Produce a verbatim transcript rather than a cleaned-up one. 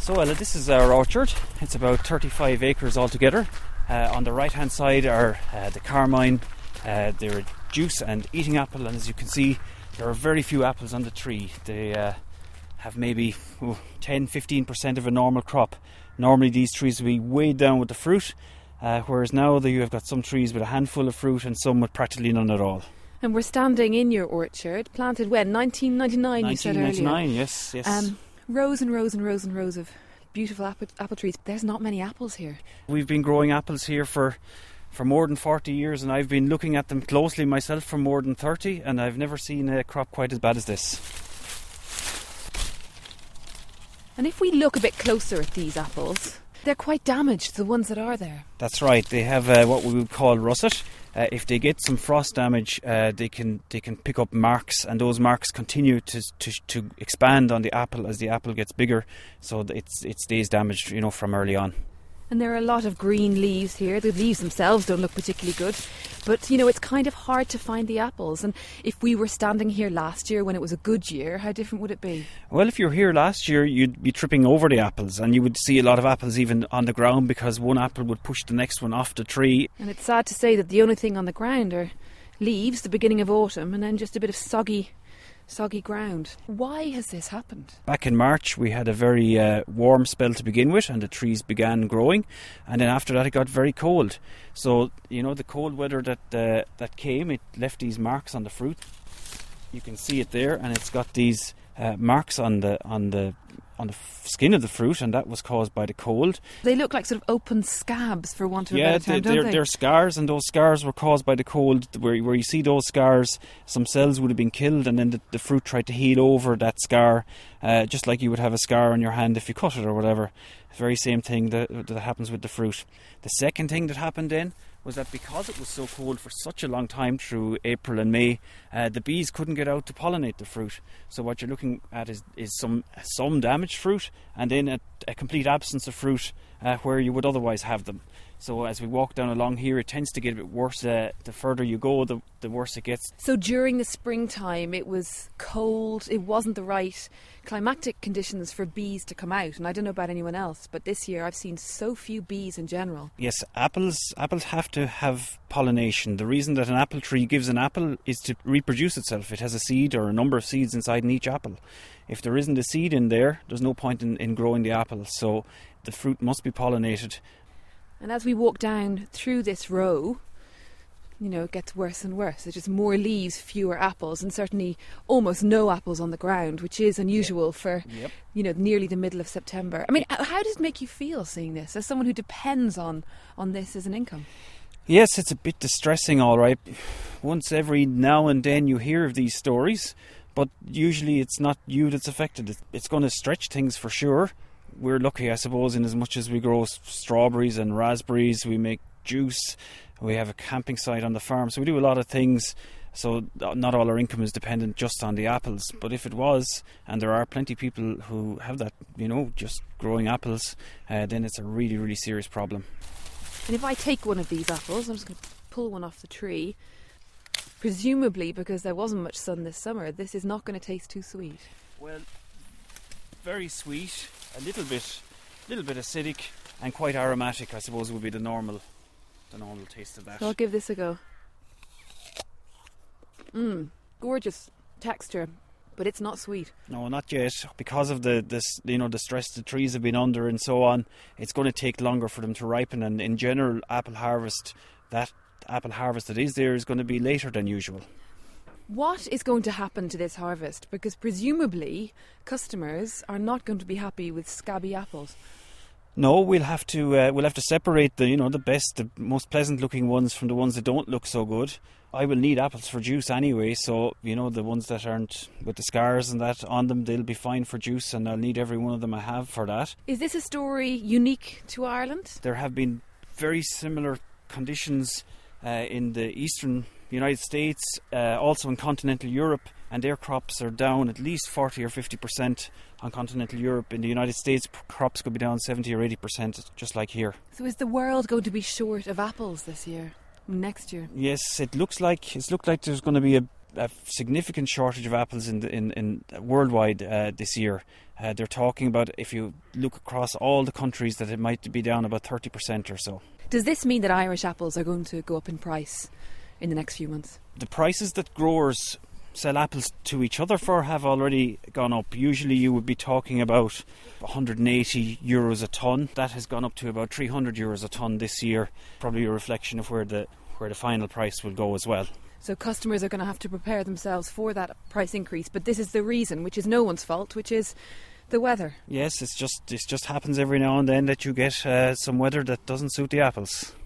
So Ella, this is our orchard. It's about thirty-five acres altogether. Uh, on the right hand side are uh, the Carmine, uh, they're a juice and eating apple, and as you can see there are very few apples on the tree. They uh, have maybe oh, ten to fifteen percent of a normal crop. Normally these trees will be weighed down with the fruit, uh, whereas now you have got some trees with a handful of fruit and some with practically none at all. And we're standing in your orchard, planted when? nineteen ninety-nine, you said earlier. nineteen ninety-nine, yes, yes. Um, rows and rows and rows and rows of beautiful apple, apple trees. There's not many apples here. We've been growing apples here for, for more than forty years, and I've been looking at them closely myself for more than thirty, and I've never seen a crop quite as bad as this. And if we look a bit closer at these apples, they're quite damaged, the ones that are there. That's right. They have uh, what we would call russet. Uh, if they get some frost damage, uh, they can they can pick up marks, and those marks continue to, to to expand on the apple as the apple gets bigger. So it's it stays damaged, you know, from early on. And there are a lot of green leaves here. The leaves themselves don't look particularly good. But, you know, it's kind of hard to find the apples. And if we were standing here last year when it was a good year, how different would it be? Well, if you were here last year, you'd be tripping over the apples, and you would see a lot of apples even on the ground because one apple would push the next one off the tree. And it's sad to say that the only thing on the ground are leaves, the beginning of autumn, and then just a bit of soggy soggy ground. Why has this happened? Back in March we had a very uh, warm spell to begin with, and the trees began growing, and then after that it got very cold. So, you know, the cold weather that uh, that came, it left these marks on the fruit. You can see it there, and it's got these uh, marks on the on the on the f- skin of the fruit, and that was caused by the cold. They look like sort of open scabs, for want of a yeah, better term, they, don't they're, they? they're scars, and those scars were caused by the cold. Where, where you see those scars, some cells would have been killed, and then the, the fruit tried to heal over that scar, uh, just like you would have a scar on your hand if you cut it or whatever. The very same thing that, that happens with the fruit. The second thing that happened then was that because it was so cold for such a long time through April and May, uh, the bees couldn't get out to pollinate the fruit. So what you're looking at is, is some some damaged fruit, and then a, a complete absence of fruit uh, where you would otherwise have them. So as we walk down along here, it tends to get a bit worse. Uh, the further you go, the, the worse it gets. So during the springtime, it was cold, it wasn't the right climatic conditions for bees to come out. And I don't know about anyone else, but this year I've seen so few bees in general. Yes, apples apples have to have pollination. The reason that an apple tree gives an apple is to reproduce itself. It has a seed or a number of seeds inside in each apple. If there isn't a seed in there, there's no point in, in growing the apple. So the fruit must be pollinated. And as we walk down through this row, you know, it gets worse and worse. There's just more leaves, fewer apples, and certainly almost no apples on the ground, which is unusual for, Yep. you know, nearly the middle of September. I mean, how does it make you feel seeing this, as someone who depends on, on this as an income? Yes, it's a bit distressing, all right. Once every now and then you hear of these stories, but usually it's not you that's affected. It's going to stretch things for sure. We're lucky, I suppose, in as much as we grow strawberries and raspberries, we make juice, we have a camping site on the farm, so we do a lot of things. So not all our income is dependent just on the apples, but if it was, and there are plenty of people who have that, you know, just growing apples, uh, then it's a really, really serious problem. And if I take one of these apples, I'm just going to pull one off the tree, presumably because there wasn't much sun this summer, this is not going to taste too sweet. Well, very sweet, a little bit, little bit acidic, and quite aromatic, I suppose, would be the normal, the normal taste of that. So I'll give this a go. Mmm, gorgeous texture, but it's not sweet. No, not yet. Because of the this, you know, the stress the trees have been under and so on, it's going to take longer for them to ripen. And in general, apple harvest, that apple harvest that is there is going to be later than usual. What is going to happen to this harvest? Because presumably customers are not going to be happy with scabby apples. No, we'll have to uh, we'll have to separate the you know the best, the most pleasant looking ones from the ones that don't look so good. I will need apples for juice anyway, so you know the ones that aren't with the scars and that on them, they'll be fine for juice, and I'll need every one of them I have for that. Is this a story unique to Ireland? There have been very similar conditions uh, in the eastern United States, uh, also in continental Europe, and their crops are down at least forty or fifty percent on continental Europe. In the United States, crops could be down seventy or eighty percent, just like here. So is the world going to be short of apples this year, next year? Yes, it looks like it's looked like there's going to be a, a significant shortage of apples in the, in, in worldwide uh, this year. Uh, they're talking about, if you look across all the countries, that it might be down about thirty percent or so. Does this mean that Irish apples are going to go up in price in the next few months? The prices that growers sell apples to each other for have already gone up. Usually you would be talking about one hundred eighty euros a tonne. That has gone up to about three hundred euros a tonne this year. Probably a reflection of where the where the final price will go as well. So customers are going to have to prepare themselves for that price increase. But this is the reason, which is no one's fault, which is the weather. Yes, it's just it just happens every now and then that you get uh, some weather that doesn't suit the apples.